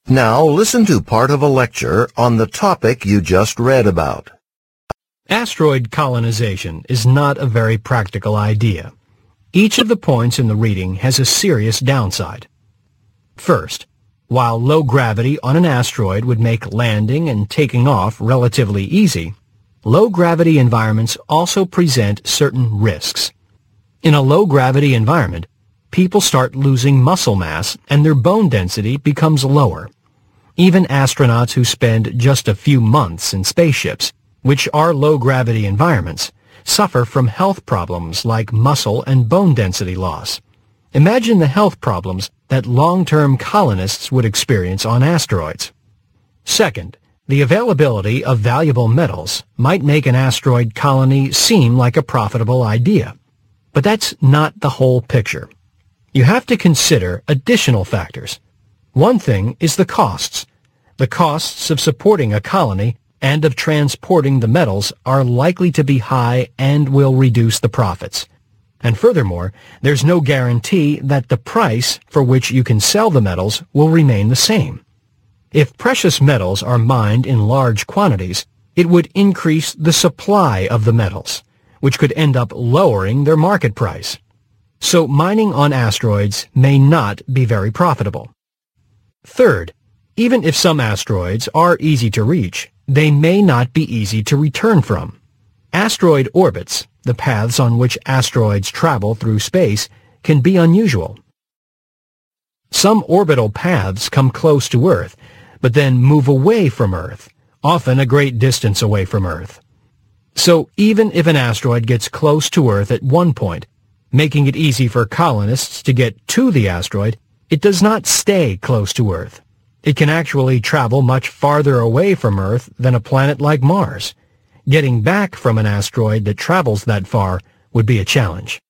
Now listen to part of a lecture on the topic you just read about. Asteroid colonization is not a very practical idea. Each of the points in the reading has a serious downside. First, while low gravity on an asteroid would make landing and taking off relatively easy, low-gravity environments also present certain risks. In a low-gravity environment, people start losing muscle mass and their bone density becomes lower. Even astronauts who spend just a few months in spaceships, which are low-gravity environments, suffer from health problems like muscle and bone density loss. Imagine the health problems that long-term colonists would experience on asteroids. Second, the availability of valuable metals might make an asteroid colony seem like a profitable idea. But that's not the whole picture. You have to consider additional factors. One thing is the costs. The costs of supporting a colony and of transporting the metals are likely to be high and will reduce the profits. And furthermore, there's no guarantee that the price for which you can sell the metals will remain the same. If precious metals are mined in large quantities, it would increase the supply of the metals, which could end up lowering their market price. So mining on asteroids may not be very profitable. Third, even if some asteroids are easy to reach, they may not be easy to return from. Asteroid orbits, the paths on which asteroids travel through space, can be unusual. Some orbital paths come close to Earth, but then move away from Earth, often a great distance away from Earth. So even if an asteroid gets close to Earth at one point, making it easy for colonists to get to the asteroid, it does not stay close to Earth. It can actually travel much farther away from Earth than a planet like Mars. Getting back from an asteroid that travels that far would be a challenge.